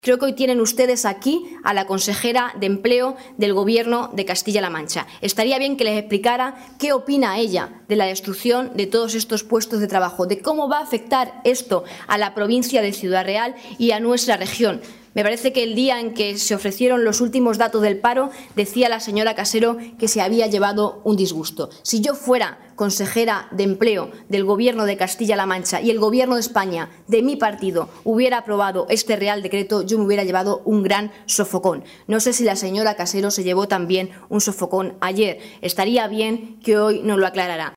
Creo que hoy tienen ustedes aquí a la consejera de Empleo del Gobierno de Castilla-La Mancha. Estaría bien que les explicara qué opina ella de la destrucción de todos estos puestos de trabajo, de cómo va a afectar esto a la provincia de Ciudad Real y a nuestra región. Me parece que el día en que se ofrecieron los últimos datos del paro, decía la señora Casero que se había llevado un disgusto. Si yo fuera consejera de Empleo del Gobierno de Castilla-La Mancha y el Gobierno de España, de mi partido, hubiera aprobado este Real Decreto, yo me hubiera llevado un gran sofocón. No sé si la señora Casero se llevó también un sofocón ayer. Estaría bien que hoy nos lo aclarara.